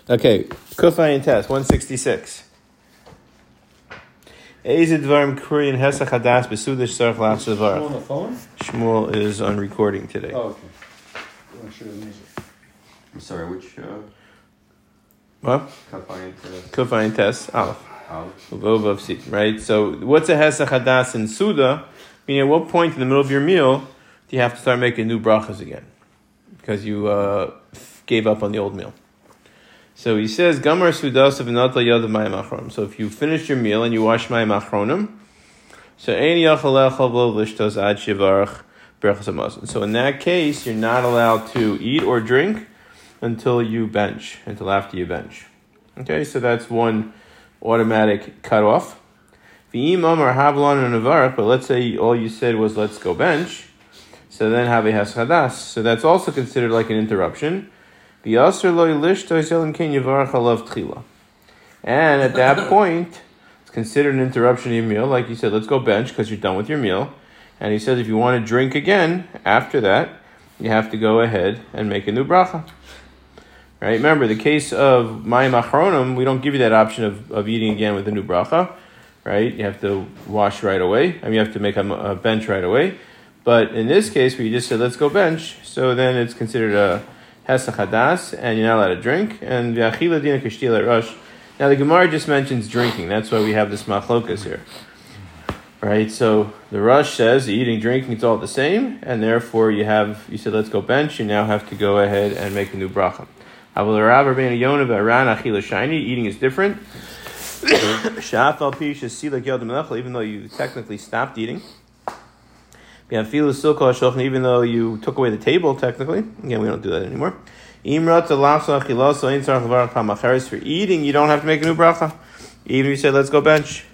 Okay, Kufay and Test, 166. Ezid Dvarim Korean Hesach Hadas Besudish Sarach Lachs Dvar. Shmuel on the phone? Shmuel is on recording today. Oh, okay. I'm sure the music. I'm sorry, which What? Kufay and Test, Aleph. Aleph. Vav C. Right? So, what's a Hesach Hadas in Suda? Meaning, at what point in the middle of your meal do you have to start making new brachas again? Because you gave up on the old meal. So he says, Gamar Sudas of Nata Yad of Mayim Achronim. So if you finish your meal and you wash Mayim Achronim, so Ein Yachalech Havlo Lishtos Ad Shivarach Berachas HaMazon. So in that case, you're not allowed to eat or drink until after you bench. Okay, so that's one automatic cutoff. V'im Amar Havlon and Avarach, but let's say all you said was let's go bench, so then have a Haschadas. So that's also considered like an interruption. And at that point, it's considered an interruption of your meal. Like you said, let's go bench because you're done with your meal. And he says if you want to drink again after that, you have to go ahead and make a new bracha. Right? Remember, the case of Mayim Achronim, we don't give you that option of eating again with a new bracha. Right? You have to wash right away. You have to make a bench right away. But in this case, where you just said, let's go bench, so then it's considered a Hesach Hadas, and you're not allowed to drink. And V'achila Dina Kashtila Rush. Now the Gemara just mentions drinking. That's why we have this machlokas here. Right? So the Rush says eating, drinking, it's all the same, and therefore you said let's go bench, you now have to go ahead and make a new bracha. Eating is different. Even though you technically stopped eating. Even though you took away the table, technically. Again, we don't do that anymore. For eating, you don't have to make a new bracha. Even if you said, let's go bench.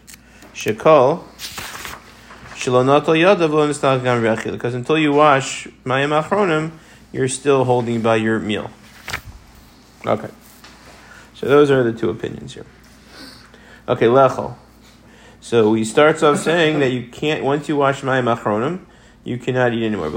Because until you wash Mayim Achronim, you're still holding by your meal. Okay. So those are the two opinions here. Okay, Lechol. So he starts off saying that you can't, once you wash Mayim Achronim, you cannot eat anymore.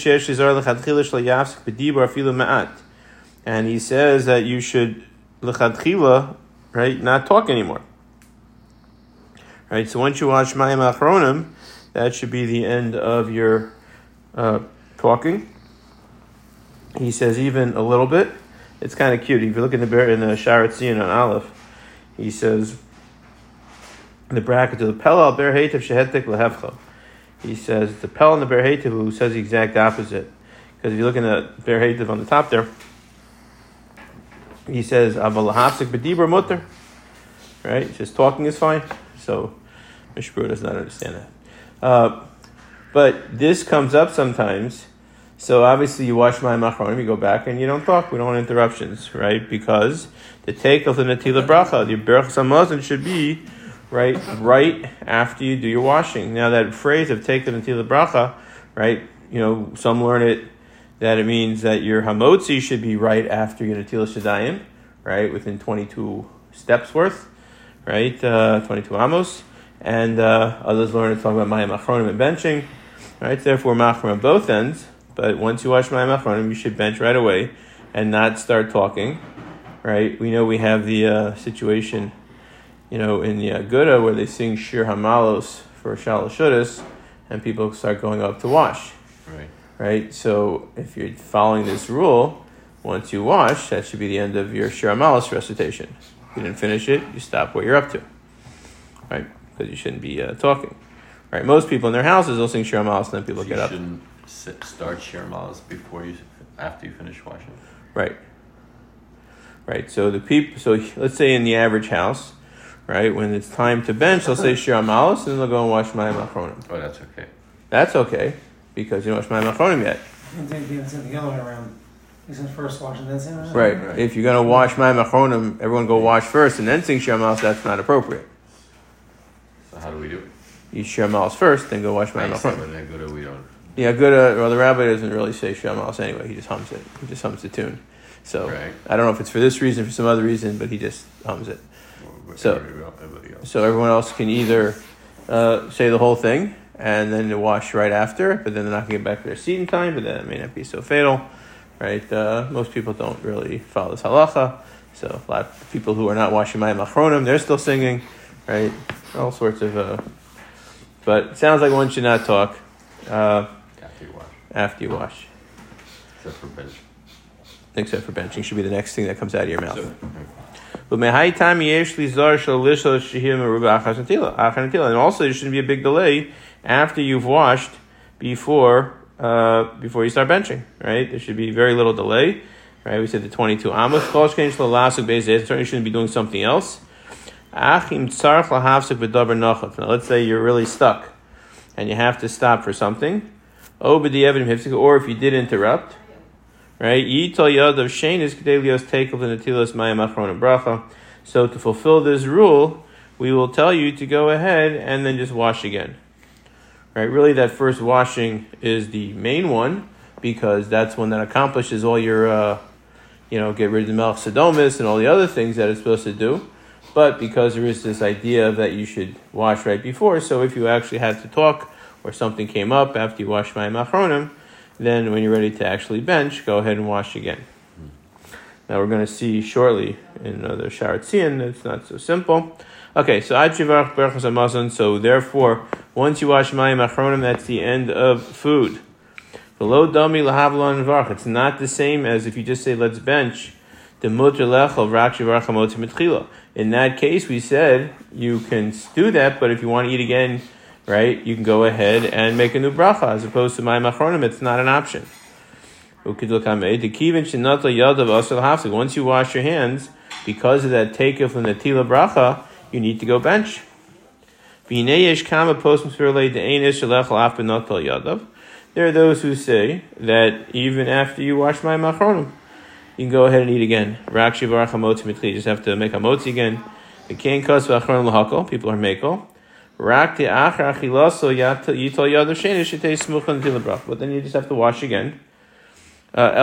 And he says that you should l'chadchila, right, not talk anymore. Right, so once you wash Mayim Achronim, that should be the end of your talking. He says even a little bit. It's kind of cute. If you look in the Sharat Zion on Aleph, he says in the bracket to the Pelal Ber Heitev Shehetek Lehevcha. He says the Pel and the Ber Heitev who says the exact opposite. Because if you look in the Ber Heitev on the top there, he says Aval Hafsik B'Dibur Mutter. Right? Just talking is fine. So Mishpur does not understand that. But this comes up sometimes. So obviously you wash Mayim Achronim, you go back and you don't talk. We don't want interruptions, right? Because the take of the Natila Bracha, the Berachas HaMazon should be right after you do your washing. Now that phrase of take the Natila Bracha, right? Some learn it that it means that your Hamotzi should be right after your Natila Shadayim, right? Within 22 steps worth, right? 22 Amos. And others learn it talking about Mayim Achronim and benching, right? Therefore, Machrim on both ends. But once you wash Mayim Achronim, you should bench right away and not start talking, right? We know we have the situation, in the Aguda where they sing Shir Hamalos for Shalosh Shudas, and people start going up to wash. Right? So if you're following this rule, once you wash, that should be the end of your Shir Hamalos recitation. If you didn't finish it, you stop what you're up to, right? Because you shouldn't be talking. Right? Most people in their houses will sing Shir Hamalos, and then people get up. Start Shir Hamalos after you finish washing. Right. So so let's say in the average house, right, when it's time to bench, they'll say Shir Hamalos, and then they'll go and wash Mayim Achronim. Oh, that's okay. That's okay because you don't wash Mayim Achronim yet. And then it's the other way around. He says first wash and then sing. Right. If you're gonna wash Mayim Achronim, everyone go wash first and then sing Shir Hamalos. That's not appropriate. So how do we do it? You Shir Hamalos first, then go wash Mayim Achronim. We don't. Yeah, the rabbi doesn't really say Shir Hamalos anyway. He just hums it. He just hums the tune. So I don't know if it's for this reason, for some other reason, but he just hums it. So everyone else can either say the whole thing and then wash right after, but then they're not going to get back to their seat in time, but then it may not be so fatal, right? Most people don't really follow this halacha. So a lot of people who are not washing mayim achronim, they're still singing, right? All sorts of. But it sounds like one should not talk after you wash. Except for bench. Except for benching, should be the next thing that comes out of your mouth. So, And also, there shouldn't be a big delay after you've washed before you start benching, right? There should be very little delay, right? We said the 22 amos. Certainly shouldn't be doing something else. Now, let's say you're really stuck and you have to stop for something, or if you did interrupt, right? So to fulfill this rule, we will tell you to go ahead and then just wash again. Right? Really, that first washing is the main one because that's one that accomplishes all your, get rid of the melech sodomis and all the other things that it's supposed to do. But because there is this idea that you should wash right before, so if you actually had to talk or something came up after you wash mayim achronim, then when you're ready to actually bench, go ahead and wash again. Now we're going to see shortly in the Sharat Tzion, it's not so simple. Okay, so Ad Shivarach Berachos HaMazon, so therefore, once you wash mayim achronim, that's the end of food. V'lo dami lahavlon varach. It's not the same as if you just say, let's bench. The mutter lechol v'rak shivarach hamotzi mitchila. In that case, we said you can do that, but if you want to eat again, right, you can go ahead and make a new bracha, as opposed to mayim achronim, it's not an option. Once you wash your hands, because of that takeoff from the tila bracha, you need to go bench. There are those who say that even after you wash mayim achronim, you can go ahead and eat again. You just have to make a motzi again. People are mekel. But then you just have to wash again. Right?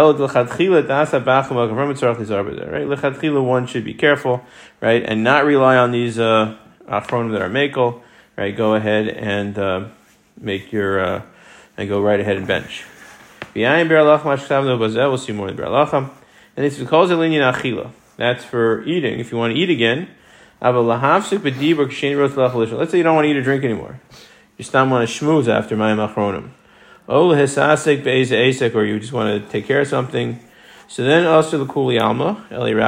Lechatchila, one should be careful, right, and not rely on these achronim that are mekel. Right, go ahead and make your and go right ahead and bench. We'll see more in Ber Halacha. And it's because of linyan achila. That's for eating. If you want to eat again, let's say you don't want to eat or drink anymore. You just don't want to shmooze after mayim achronim. Or you just want to take care of something. So then also the kuli alma,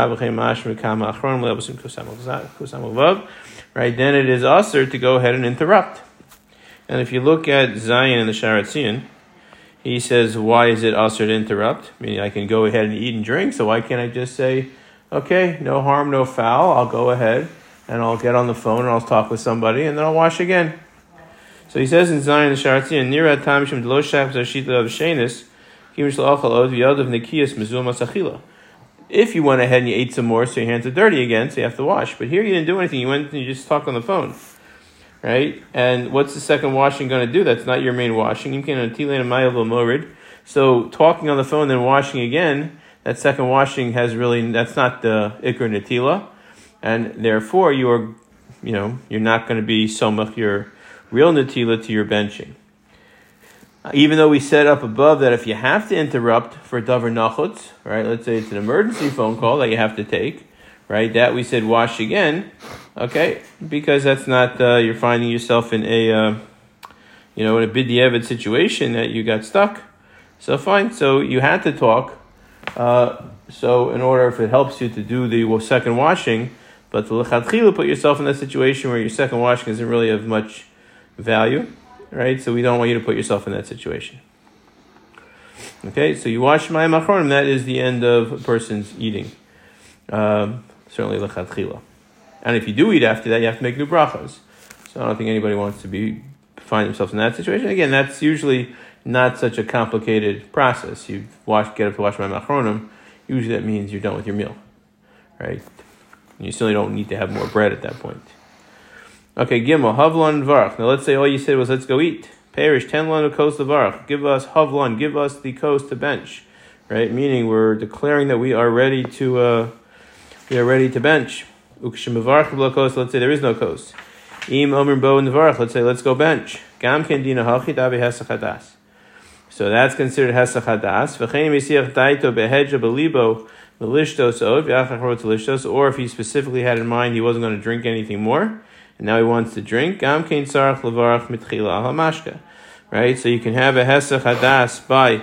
right? Then it is usher to go ahead and interrupt. And if you look at Zion in the Sharat Tzion, he says, why is it usher to interrupt? I mean, I can go ahead and eat and drink, so why can't I just say, okay, no harm, no foul, I'll go ahead and I'll get on the phone and I'll talk with somebody and then I'll wash again. So he says in Zion the Sharat Tzion, Nira Tamishim Delo Shach Zashita of Shenis, Kimish La'achal Yadav Nikiyas Mizum Masachila. If you went ahead and you ate some more, so your hands are dirty again, so you have to wash. But here you didn't do anything. You went and you just talked on the phone, right? And what's the second washing going to do? That's not your main washing. So talking on the phone, then washing again, that second washing that's not the ikr netila, and therefore you're not going to be somach your real netila to your benching. Even though we set up above that if you have to interrupt for davar nachutz, right? Let's say it's an emergency phone call that you have to take, right? That we said wash again, okay? Because that's not you're finding yourself in a in a bid'evet situation that you got stuck. So fine. So you had to talk. So in order, if it helps you to do the second washing, but the lechatchila put yourself in that situation where your second washing isn't really of much value. Right, so we don't want you to put yourself in that situation. Okay, so you wash mayim achronim. That is the end of a person's eating. Certainly lechatchila. And if you do eat after that, you have to make new brachas. So I don't think anybody wants to find themselves in that situation. Again, that's usually not such a complicated process. You get up to wash mayim achronim. Usually that means you're done with your meal, right? And you certainly don't need to have more bread at that point. Okay, Gimel, Havlan Varach. Now let's say all you said was let's go eat. Perish, 10 lon of coast of Varach. Give us Havlan, give us the coast to bench. Right? Meaning we're declaring that we are ready to bench. Ukshim Varach coast, let's say there is no coast. Im Omer Bo in Varach, let's say let's go bench. Gam Kendina Hachit Abe Hesachadas. So that's considered hesach hadas. V'chein misiach daito behedja belibo l'lishtos od v'achach wrote to lishtos, or if he specifically had in mind he wasn't going to drink anything more, and now he wants to drink, gam kein tzarach levarach mitchila al hamashka. Right? So you can have a hesach hadas by,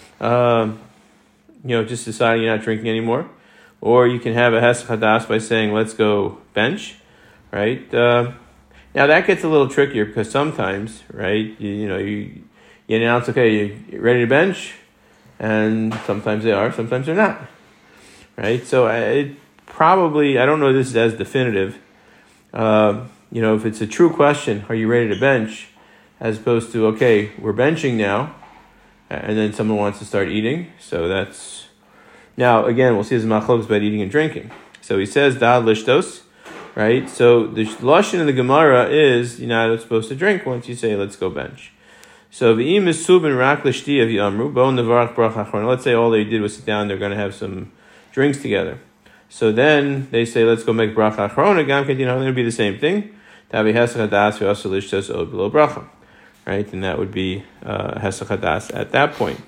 just deciding you're not drinking anymore, or you can have a hesach hadas by saying, let's go bench, right? Now that gets a little trickier because sometimes, right, you announce, okay, you're ready to bench, and sometimes they are, sometimes they're not, right? So I don't know if this is as definitive. If it's a true question, are you ready to bench, as opposed to, okay, we're benching now, and then someone wants to start eating. So that's, now again, we'll see his machlokes about eating and drinking. So he says, da'ad lishtos, right? So the lashon in the Gemara is, you're not supposed to drink once you say, let's go bench. So v'im misubin rak l'shti of yamru, bo nevarach bracha achrona. Let's say all they did was sit down, they're going to have some drinks together. So then they say, let's go make bracha achrona, gam ketin, it's going to be the same thing. Tavi hesach hadas v'asa lishtos od below bracha. Right, and that would be hesach hadas at that point.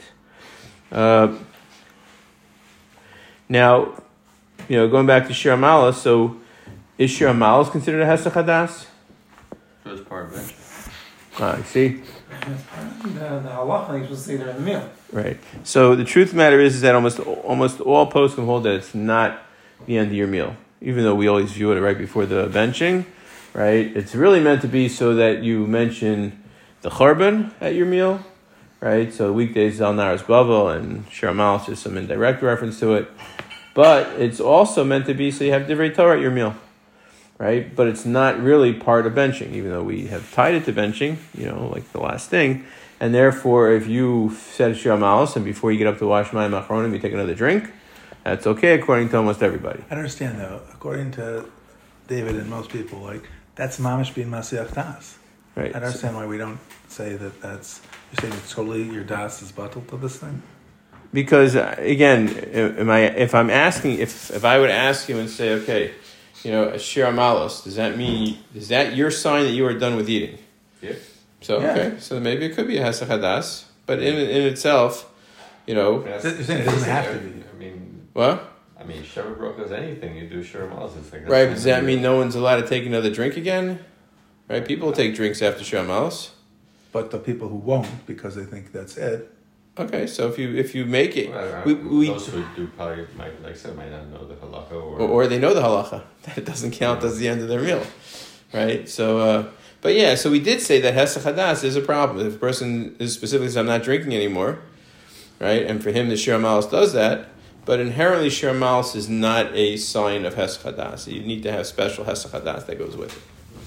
Now, going back to shir amalas, so is shir amalas considered a hesach hadas? First part of it. I see. The halacha, you're supposed to say they're in the meal. Right. So the truth of the matter is that almost all poskim hold that it's not the end of your meal, even though we always view it right before the benching. Right. It's really meant to be so that you mention the churban at your meal, right? So weekdays Zal Naras Bavel and Shir Amalas, just some indirect reference to it. But it's also meant to be so you have Divrei Torah at your meal, right? But it's not really part of benching, even though we have tied it to benching, like the last thing. And therefore, if you said Shir Amalas and before you get up to wash Mayim Achronim, you take another drink, that's okay according to almost everybody. I don't understand though. According to David and most people, that's mamish being Masiach Das. Right. I don't understand why we don't say that's. You're saying it's totally your das is bottled to this thing. Because again, if I would ask you and say, okay, shir amalos, does that your sign that you are done with eating? Yeah. So okay, so maybe it could be a hesach hadas, but in itself, You're saying it doesn't have to be. What? Sheva Brochas, anything you do shir amalas. Right. Does that mean no one's allowed to take another drink again? Right, people take drinks after shir amalos. But the people who won't, because they think that's it. Okay, so if you make it, those who do probably might not know the halacha, or they know the halacha, that doesn't count as the end of their meal, right? So, so we did say that hesach hadas is a problem. If a person is specifically says, I'm not drinking anymore, right, and for him the shir amalos does that, but inherently shir amalos is not a sign of hesach hadas. You need to have special hesach hadas that goes with it.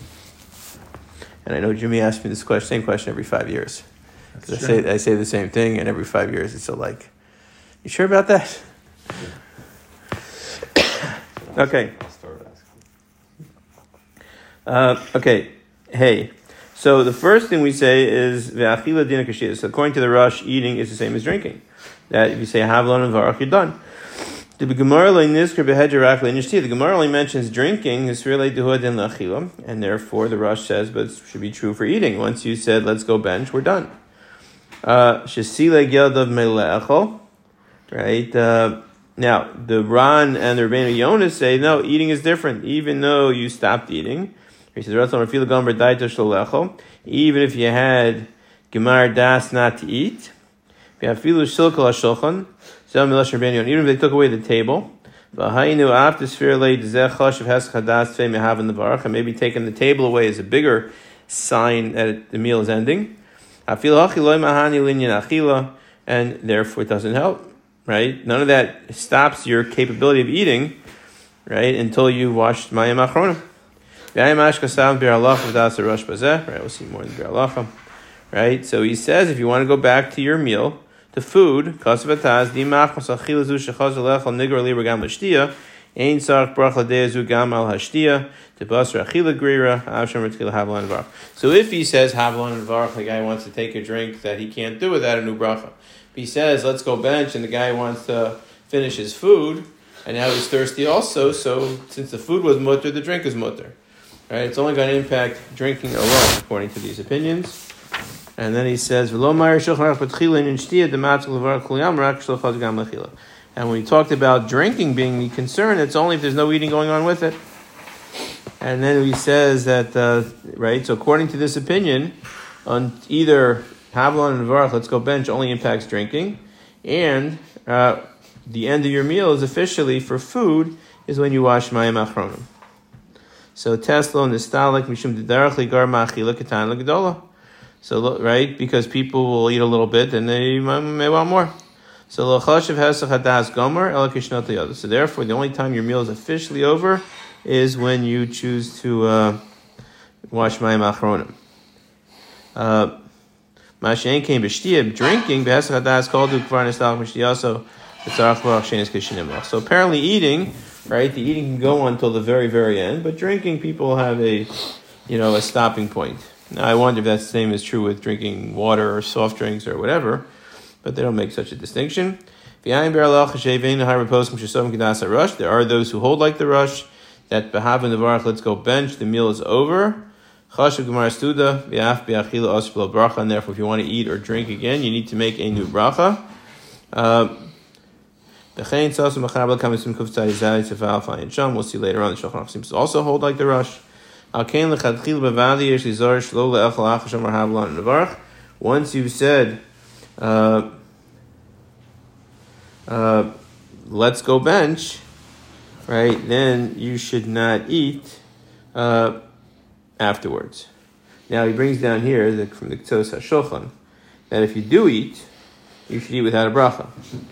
And I know Jimmy asked me this same question every 5 years. Because I say the same thing, and every 5 years it's like, you sure about that? Okay. Okay. Hey. So the first thing we say is ve'achila dina kashiyah. So according to the Rush, eating is the same as drinking. That if you say havlon and varach, you're done. The Gemara only mentions drinking, and therefore the Rush says, but it should be true for eating. Once you said, let's go bench, we're done. Right? Now, the Ran and the Rebbeinu Yonah say, no, eating is different, even though you stopped eating. He says, even if you had Gemar Das not to eat, even if they took away the table, and maybe taking the table away is a bigger sign that the meal is ending, and therefore it doesn't help, right? None of that stops your capability of eating, right, until you washed Mayim Achronim. Right, we'll see more in the Biur Halacha. Right, so he says if you want to go back to your meal, the food, and therefore it doesn't So if he says havlan and varach, the guy wants to take a drink that he can't do without a new bracha. If he says let's go bench, and the guy wants to finish his food, and now he's thirsty also, so since the food was mutter, the drink is mutter. Right? It's only going to impact drinking alone, according to these opinions. And then he says, and when we talked about drinking being the concern, it's only if there's no eating going on with it. And then he says that, right, so according to this opinion, on either Havlan and Varach, let's go bench, only impacts drinking, and the end of your meal is officially for food, is when you wash Mayim Achronim. So Tesla Nistalik Mishum Didarach Ligar Machila Katan Lagadola. So, right, because people will eat a little bit and they may want more. So L'chashav Hesach Hadas Gomer El Kishnot Yada. So therefore, the only time your meal is officially over is when you choose to wash Mayim Achronim. Mashen came b'shtiyah, drinking B'hesach Hadas called to Kvar Nistalach Mishtiyaso. So apparently eating, right? The eating can go on until the very, very end, but drinking, people have a stopping point. Now I wonder if that same is true with drinking water or soft drinks or whatever, but they don't make such a distinction. There are those who hold like the rush, that B'hav and the Varach, let's go bench, the meal is over. And therefore, if you want to eat or drink again, you need to make a new bracha. We'll see later on, the Shulchan seems to also hold like the rush. Once you've said, let's go bench, right, then you should not eat afterwards. Now he brings down here from the Ketzos HaShulchan that if you do eat, you should eat without a bracha.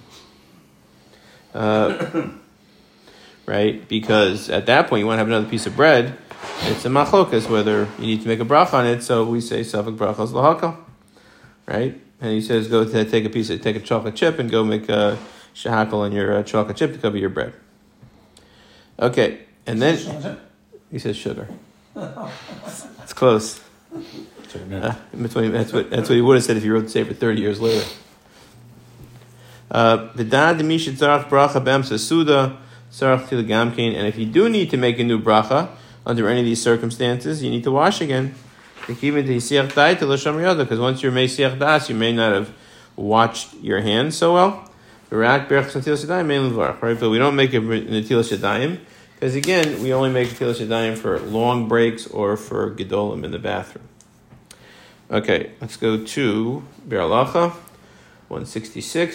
Right? Because at that point you want to have another piece of bread. It's a machlokas whether you need to make a bracha on it. So we say safek brachas lahakal, right? And he says go take a chocolate chip and go make a shahakal on your chocolate chip to cover your bread. Okay, and then he says sugar. It's close. That's what he would have said if he wrote the Sefer 30 years later. And if you do need to make a new bracha under any of these circumstances, you need to wash again. Because once you're meisiach das, you may not have washed your hands so well. Right? But we don't make a netilas yadayim because again, we only make netilas yadayim for long breaks or for gedolim in the bathroom. Okay, let's go to Be'er Halacha 166.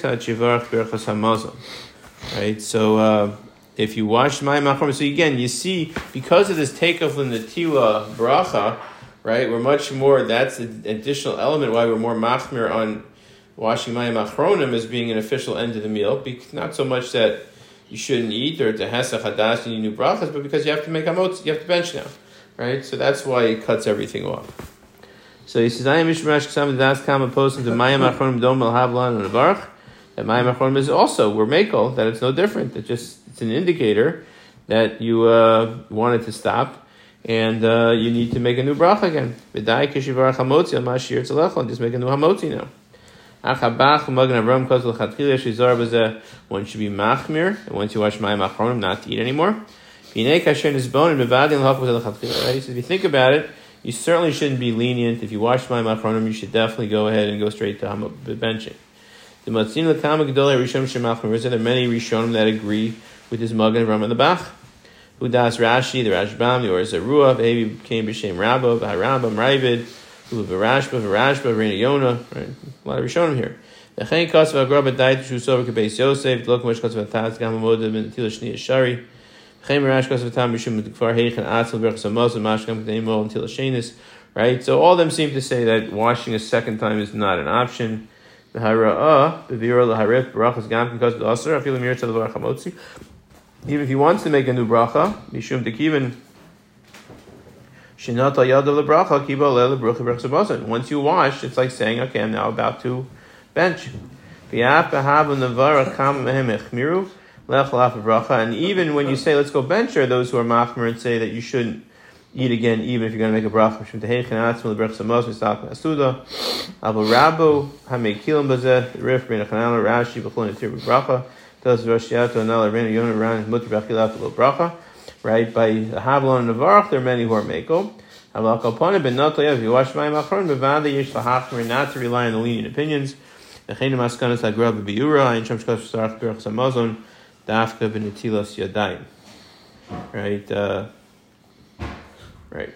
Right, so if you wash Mayim Achronim, so again, you see, because of this takeoff in the Tila bracha, right, we're much more, that's an additional element why we're more machmir on washing Mayim Achronim as being an official end of the meal. Not so much that you shouldn't eat or to hesach hadas and you new brachas, but because you have to make hamotz, you have to bench now, right? So that's why it cuts everything off. So he says, I am Mishmash Ksam Das Kama posting to Mayim Achronim Dom El Havlan and Avarch. That Mayim Achronim is also, we're makel, that it's no different. It's an indicator that you wanted to stop and you need to make a new bracha again. V'dai kishivar hamotzi al mashir tzalechon, just make a new hamotzi now. One should be machmir, and once you wash Mayim Achronim, not to eat anymore. He says, if you think about it, you certainly shouldn't be lenient. If you wash Mayim Achronim, you should definitely go ahead and go straight to benching. There are many Rishonim that agree with this Magen Avraham and the Bach. Udas Rashi, the Rashbam, the Or Zarua, Avi came B'Shem Rabba, Rambam, Ravid, Varashba, Rena Yonah, right? A lot of Rishonim here. The Chen Kasav Agrabah died to Shusover Kebeis Yosef, the Lokamosh Kasav Taz, Gamamodim, and Tila Shnia Shari. Chen Marash Kasav Tam, Mishum, Kfar Heichen, Atzel, Berch Samos, and Mashkam, Kedemo, and Tila Shenis, right? So all of them seem to say that washing a second time is not an option. The Hara'ah, Bevira, Laharif, Barachas, Gam, Kasav Asar, Afilim Mir, Tzalavar Chamotzi. Even if he wants to make a new bracha, Mishum Tekivin, Shinat al Yad of the bracha, Kiba Lele Brucha Berch Sabasan. Once you wash, it's like saying, okay, I'm now about to bench. And even when you say, let's go bench, there are those who are machmer and say that you shouldn't eat again, even if you're going to make a bracha. Abu Rabo, Hamekilim Bazeh, Rif, Ben Chanel, Rashi, Bechon, and Tir Bracha, tells Roshiato, Nala, Rena, Yonah, Ran, Mutter, Bachilat, Bracha, right? By the Havlon and Navarach, there are many who are Mako. If you wash mayim achron, bevada yesh lahachmir, not to rely on the lenient opinions. Right. Right.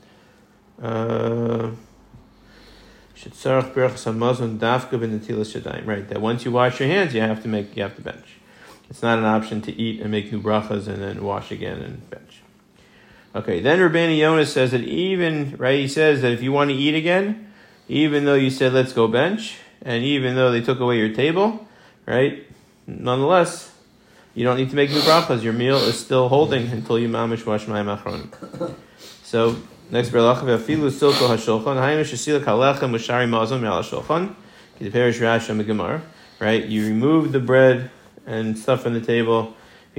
Right. That once you wash your hands, you have to bench. It's not an option to eat and make new brachas and then wash again and bench. Okay. Then Rabbeinu Yonah says that he says that if you want to eat again, even though you said let's go bench, and even though they took away your table, right? Nonetheless, you don't need to make new brachas. Your meal is still holding until you mamish wash mayim achronim. So next berlacha ve'afilu silko hashulchan haynu shesilak halechem mushari mazon me'al hashulchan k'deperish Rashi on the Gemara. Right? You remove the bread and stuff from the table.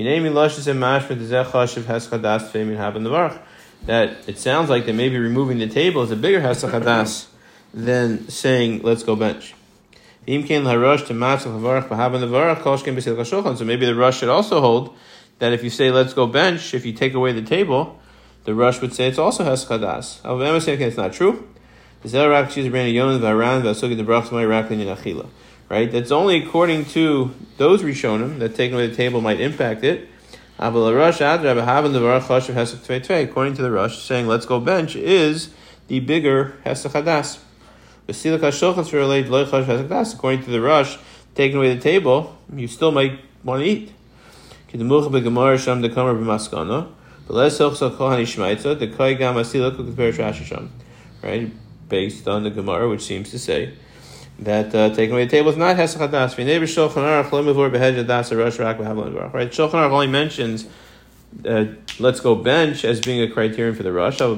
That it sounds like that maybe removing the table is a bigger hesach hadas than saying let's go bench. So maybe the Rush should also hold that if you say let's go bench, if you take away the table, the Rush would say it's also hesach hadas. It's not true. Right? That's only according to those Rishonim that taking away the table might impact it. According to the Rush, saying let's go bench is the bigger hesach hadas. According to the Rush, taking away the table, you still might want to eat. Right? Based on the Gemara, which seems to say that taking away the table is not hesach hadas. Right? Shulchan Aruch only mentions let's go bench as being a criterion for the Rush. The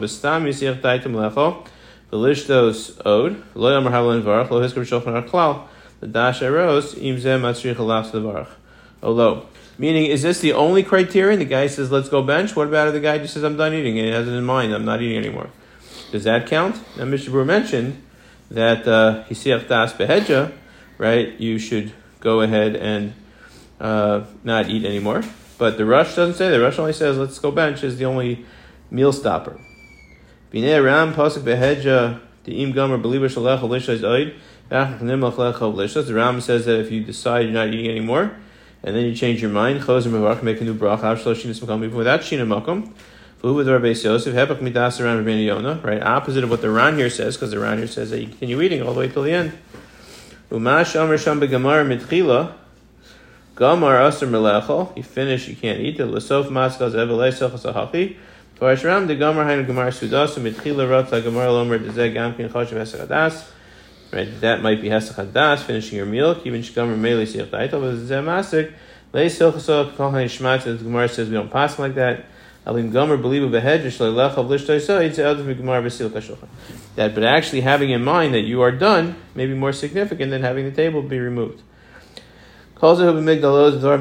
lishtos od lo yamar halan varach lo hiskar shulchan aruch klal the dash eros imzeh matzrich alach levarach. Although, meaning, is this the only criterion? The guy says let's go bench. What about if the guy just says I'm done eating and he has it in mind I'm not eating anymore? Does that count? Now Mr. Brewer mentioned that hisiach das behedja, right? You should go ahead and not eat anymore. But the Rush doesn't say that. The Rush only says let's go bench is the only meal stopper. Binei Ram pasuk behedja the im gomer believer shalech alishas oid v'achnim lech alishas. The Ram says that if you decide you're not eating anymore, and then you change your mind, choser mevarach, make a new bracha avshlo shinas makom, even without shina makom. V'hu b'dvar beis Yosef hepach midas around Rabbeinu Yonah. Right, opposite of what the Ran here says, because the Ran here says that you continue eating all the way till the end. Umash amar sham begamar mitchila. Gamar aser melechol. You finish, you can't eat. L'sof maskal zevelei sochas ahachi. Farish Ram the Gamar hainu Gamar sudas mitchila ratza Gamar lomer dezeh gam kin choshev hesach hadas. Right, that might be hesach hadas, finishing your meal. Kivin shgamar meili siach daitel, but zeh masik lei sochasot kol hani shmat. The Gemara says we don't pass like that. Alim Gamar believe behedj shlei lechav lishtoy so it's out of Gemar b'siluk hashulchan. That, but actually having in mind that you are done may be more significant than having the table be removed. Right, if you change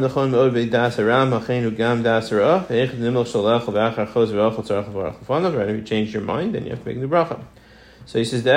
your mind, then you have to make a new bracha. So he says,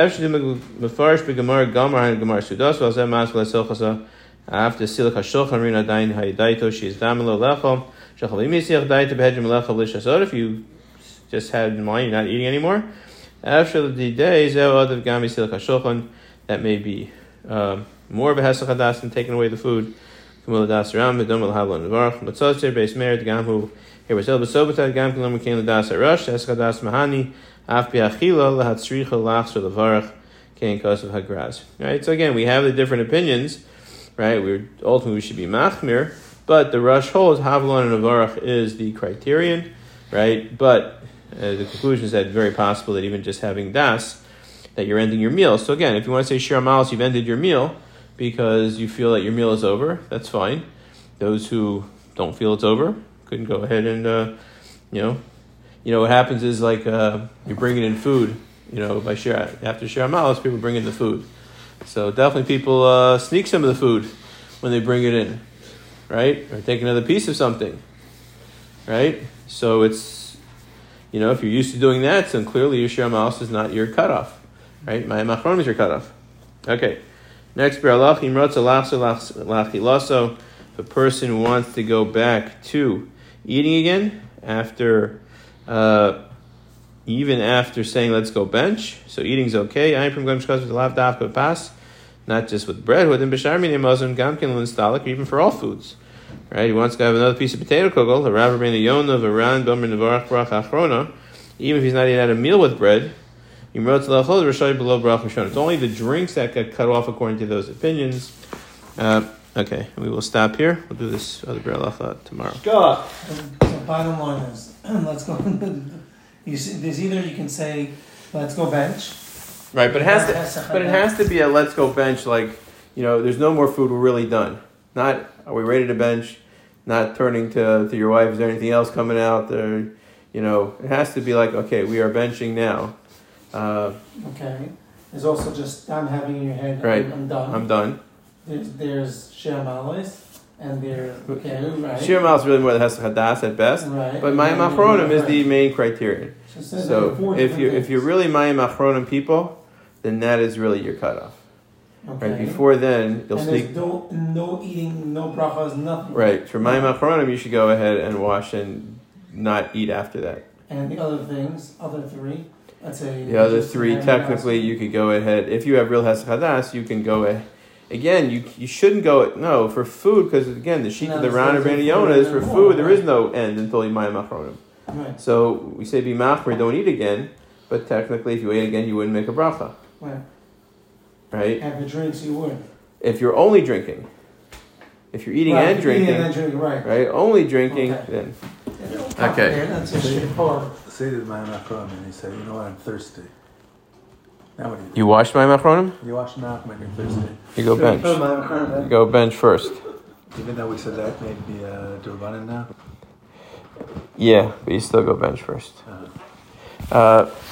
after silach hashulchan rina dain haydaito she is damelo lechol shachal imisiach daita behedrim lechol lishasod. If you just had in mind you're not eating anymore, after the day zeh of gami silach hashulchan, that may be more of a hesach hadas than taking away the food. Kumul das ram bedom l'havlan nevarach matzotzer beis merit gamhu here was elbesobetat gam kulam kein l'das harush hesach hadas mahani af biachila lahatzricha lachs levarach kein kosav hagraz. Right. So again, we have the different opinions. Right, ultimately we should be machmir, but the Rush holds Havlan and Avarach is the criterion, right? But the conclusion is that it's very possible that even just having das, that you're ending your meal. So again, if you want to say Shir Malos, you've ended your meal because you feel that your meal is over, that's fine. Those who don't feel it's over couldn't go ahead and what happens is like you're bringing in food, by after Shir Malos, people bring in the food. So definitely people sneak some of the food when they bring it in, right? Or take another piece of something, right? So it's, if you're used to doing that, then clearly your Shir Malos is not your cutoff, right? My machron is your cutoff. Okay. Next, if a person wants to go back to eating again after even after saying let's go bench. So eating's okay. I'm from going to the lav dafka pass, not just with bread, within b'shar minei mazon gamkin l'nstalik, even for all foods. Right? He wants to have another piece of potato kugel, the Rav Rabbeinu Yonah, Varan, Domer Nevarach Brach Achrona, even if he's not eating at a meal with bread. It's only the drinks that get cut off according to those opinions. Okay, we will stop here. We'll do this other Beralacha tomorrow. So bottom line is, let's go. You see, there's either you can say, let's go bench. Right, but it has to be a let's go bench. Like, there's no more food. We're really done. Not are we ready to bench? Not turning to your wife. Is there anything else coming out there? It has to be like, okay, we are benching now. Okay. There's also just I'm having in your head. Right. I'm done. I'm done. There's Shir Malis, and there's right. Shir Malis is really more than Hadas at best. Right. But Mayim Achronim is the main criterion. So if you're really Mayim Achronim people, then that is really your cutoff. Okay. Right. Before then, you'll and sneak. There's no eating, no brachas, nothing. Right. For Mayim Achronim, you should go ahead and wash and not eat after that. And the other things, other three. Let's say the other three, technically, you could go ahead. If you have real Hesed Hadas, you can go ahead. Again, you shouldn't go for food, because again the sheet of the Ran Rabbeinu Yonah is for food. There is no end until Yimayim Achronim. Right. So we say be machmer, don't eat again. But technically, if you ate again, you wouldn't make a bracha. Right. Have the drinks, you would. If you're only drinking, if you're eating and drinking, right, only drinking, then okay. That's a straightforward. Say to my Macron, and he said, "You know what? I'm thirsty." Now what do you wash my Achronim? You wash now when you're thirsty. You go bench. You go bench first. Even though we said that may be Durbanan now. Yeah, but you still go bench first.